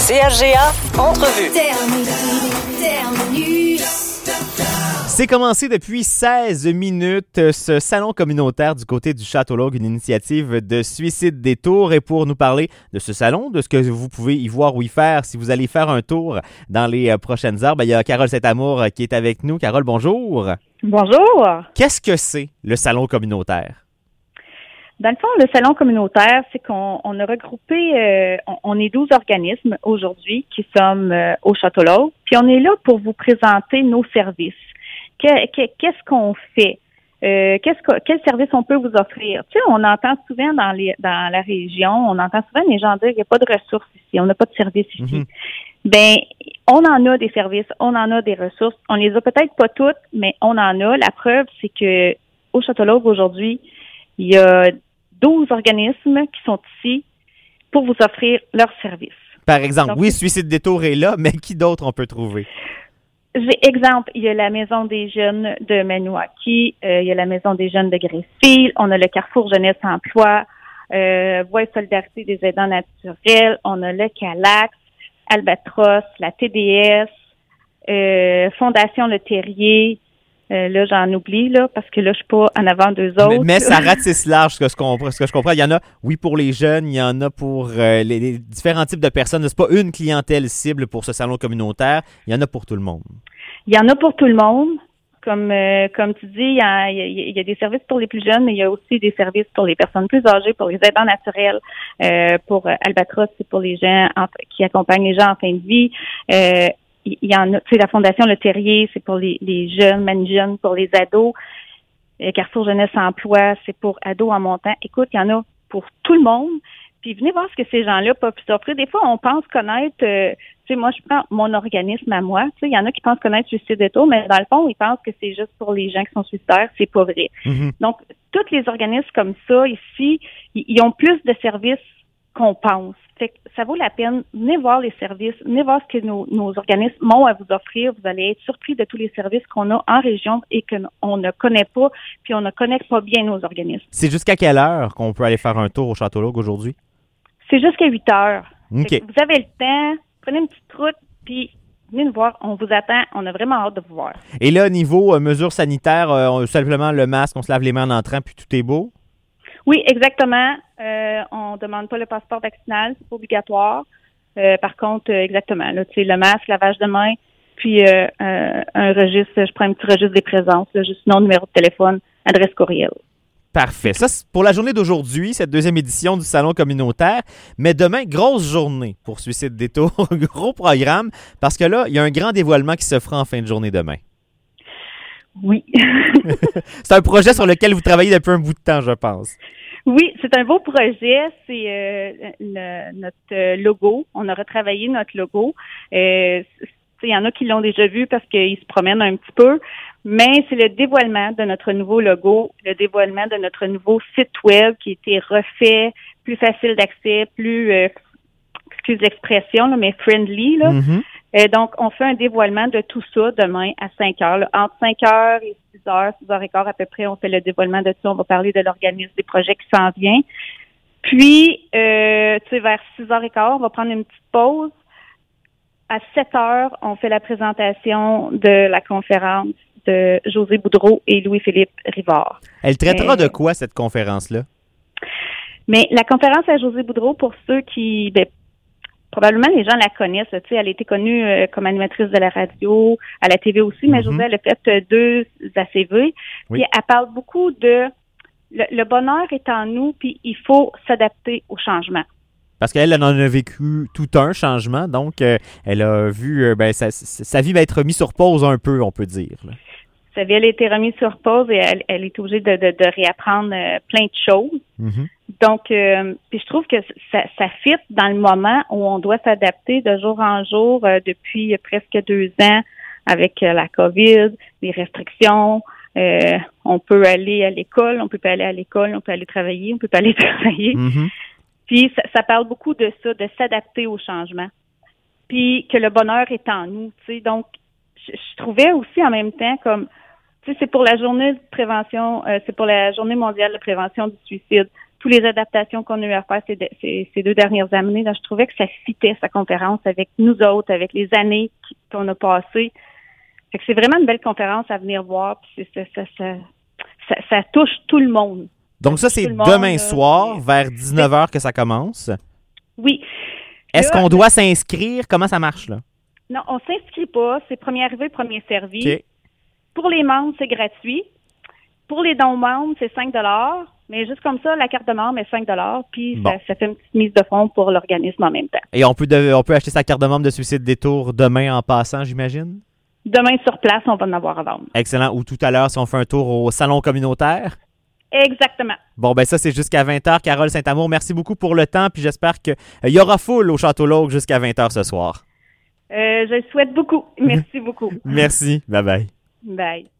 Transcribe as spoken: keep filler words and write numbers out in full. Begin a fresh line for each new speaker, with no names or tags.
C H G A Entrevue.
C'est commencé depuis seize minutes, ce salon communautaire du côté du Château-Laugue, une initiative de Suicide Détour. Et pour nous parler de ce salon, de ce que vous pouvez y voir ou y faire si vous allez faire un tour dans les prochaines heures, ben, il y a Carole Saint-Amour qui est avec nous. Carole, bonjour.
Bonjour.
Qu'est-ce que c'est le salon communautaire?
Dans le fond, le salon communautaire, c'est qu'on on a regroupé, euh, on, on est douze organismes aujourd'hui qui sommes euh, au Château-Laugue, puis on est là pour vous présenter nos services. Que, que, qu'est-ce qu'on fait? Euh, qu'est-ce que, quel service on peut vous offrir? Tu sais, on entend souvent dans les dans la région, on entend souvent les gens dire qu'il n'y a pas de ressources ici, on n'a pas de services ici. Mm-hmm. Ben, on en a des services, on en a des ressources, on les a peut-être pas toutes, mais on en a. La preuve, c'est que au Château-Laugue aujourd'hui, il y a douze organismes qui sont ici pour vous offrir leurs services.
Par exemple,
Donc,
oui, Suicide Détour est là, mais qui d'autre on peut trouver?
J'ai exemple, il y a la Maison des jeunes de Maniwaki, euh, il y a la Maison des jeunes de Greyfield, on a le Carrefour Jeunesse Emploi, euh, Voix et Solidarité des aidants naturels, on a le Calax, Albatros, la T D S, euh, Fondation Le Terrier. Euh, là, j'en oublie, là, parce que là, je suis pas en avant d'eux autres.
Mais, mais ça ratisse large, ce que, ce, qu'on, ce que je comprends. Il y en a, oui, pour les jeunes, il y en a pour euh, les, les différents types de personnes. C'est pas une clientèle cible pour ce salon communautaire. Il y en a pour tout le monde.
Il y en a pour tout le monde. Comme euh, comme tu dis, il y, a, il, y a, il y a des services pour les plus jeunes, mais il y a aussi des services pour les personnes plus âgées, pour les aidants naturels, euh, pour euh, Albatros, c'est pour les gens en, qui accompagnent les gens en fin de vie. Euh, Il y en a, tu sais, la Fondation Le Terrier, c'est pour les, les jeunes, mani-jeunes, pour les ados. Le Carrefour Jeunesse Emploi, c'est pour ados en montant. Écoute, il y en a pour tout le monde. Puis venez voir ce que ces gens-là peuvent s'offrir. Des fois, on pense connaître, euh, tu sais, moi, je prends mon organisme à moi. Tu sais, il y en a qui pensent connaître Suicide Détour, mais dans le fond, ils pensent que c'est juste pour les gens qui sont suicidaires. C'est pas vrai. Mm-hmm. Donc, tous les organismes comme ça, ici, ils ont plus de services qu'on pense. Fait que ça vaut la peine. Venez voir les services, venez voir ce que nos, nos organismes ont à vous offrir. Vous allez être surpris de tous les services qu'on a en région et qu'on ne connaît pas, puis on ne connaît pas bien nos organismes.
C'est jusqu'à quelle heure qu'on peut aller faire un tour au Château-Laugue aujourd'hui?
C'est jusqu'à huit heures.
Okay.
Vous avez le temps, prenez une petite route, puis venez nous voir. On vous attend. On a vraiment hâte de vous voir.
Et là, niveau euh, mesures sanitaires, euh, simplement le masque, on se lave les mains en entrant, puis tout est beau?
Oui, exactement. Euh, on demande pas le passeport vaccinal, c'est pas obligatoire. Euh, par contre, euh, exactement, là, tu sais, le masque, lavage de main, puis euh, euh, un registre, je prends un petit registre des présences, là, juste nom, numéro de téléphone, adresse courriel.
Parfait. Ça, c'est pour la journée d'aujourd'hui, cette deuxième édition du Salon communautaire. Mais demain, grosse journée pour Suicide Détour, gros programme, parce que là, il y a un grand dévoilement qui se fera en fin de journée demain.
Oui.
C'est un projet sur lequel vous travaillez depuis un bout de temps, je pense.
Oui, c'est un beau projet. C'est euh, le, notre logo. On a retravaillé notre logo. Euh, il y en a qui l'ont déjà vu parce qu'ils se promènent un petit peu, mais c'est le dévoilement de notre nouveau logo, le dévoilement de notre nouveau site web qui a été refait, plus facile d'accès, plus, euh, excuse l'expression, là, mais friendly, là. Mm-hmm. Euh, donc, on fait un dévoilement de tout ça demain à cinq heures. Là. Entre cinq heures et six heures, six heures quinze à peu près, on fait le dévoilement de ça. On va parler de l'organisme, des projets qui s'en viennent. Puis, euh, tu sais, vers six heures quinze, on va prendre une petite pause. À sept heures, on fait la présentation de la conférence de José Boudreau et Louis-Philippe Rivard. Elle
traitera euh, de quoi, cette conférence-là?
Mais la conférence à José Boudreau, pour ceux qui... Ben, probablement, les gens la connaissent. Tu sais, elle a été connue euh, comme animatrice de la radio, à la T V aussi, mais mm-hmm. Josée, elle a fait euh, deux A C V. Oui. Puis elle parle beaucoup de le, le bonheur est en nous, puis il faut s'adapter au changement.
Parce qu'elle elle en a vécu tout un changement, donc euh, elle a vu euh, ben sa, sa vie va être mise sur pause un peu, on peut dire. Là.
Sa vie, elle a été remise sur pause et elle, elle est obligée de, de, de réapprendre euh, plein de choses. Mm-hmm. Donc, euh, puis je trouve que ça, ça fit dans le moment où on doit s'adapter de jour en jour euh, depuis presque deux ans avec euh, la COVID, les restrictions. Euh, on peut aller à l'école, on peut pas aller à l'école, on peut aller travailler, on peut pas aller travailler. Mm-hmm. Puis ça, ça parle beaucoup de ça, de s'adapter au changement. Puis que le bonheur est en nous, tu sais. Donc, je, je trouvais aussi en même temps comme, tu sais, c'est pour la journée de prévention, euh, c'est pour la journée mondiale de prévention du suicide. toutes les adaptations qu'on a eu à faire ces, de, ces, ces deux dernières années, là, je trouvais que ça fitait sa conférence avec nous autres, avec les années qu'on a passées. Fait que c'est vraiment une belle conférence à venir voir. Puis c'est, ça, ça, ça, ça, ça touche tout le monde.
Donc ça, c'est demain monde, soir, là, vers dix-neuf heures que ça commence.
Oui.
Est-ce là, qu'on doit s'inscrire? Comment ça marche, là?
Non, on s'inscrit pas. C'est premier arrivé, premier servi.
Okay.
Pour les membres, c'est gratuit. Pour les non-membres, c'est cinq dollars. Mais juste comme ça, la carte de membre est cinq dollars. Puis bon. ça, ça fait une petite mise de fonds pour l'organisme en même temps.
Et on peut, de, on peut acheter sa carte de membre de Suicide Détour demain en passant, j'imagine?
Demain, sur place, on va en avoir à vendre.
Excellent. Ou tout à l'heure, si on fait un tour au salon communautaire?
Exactement.
Bon, ben ça, c'est jusqu'à vingt heures. Carole Saint-Amour, merci beaucoup pour le temps. Puis j'espère qu'il euh, y aura foule au Château L'Auge jusqu'à vingt heures ce soir.
Euh, je le souhaite beaucoup. Merci beaucoup.
Merci. Bye-bye.
Bye.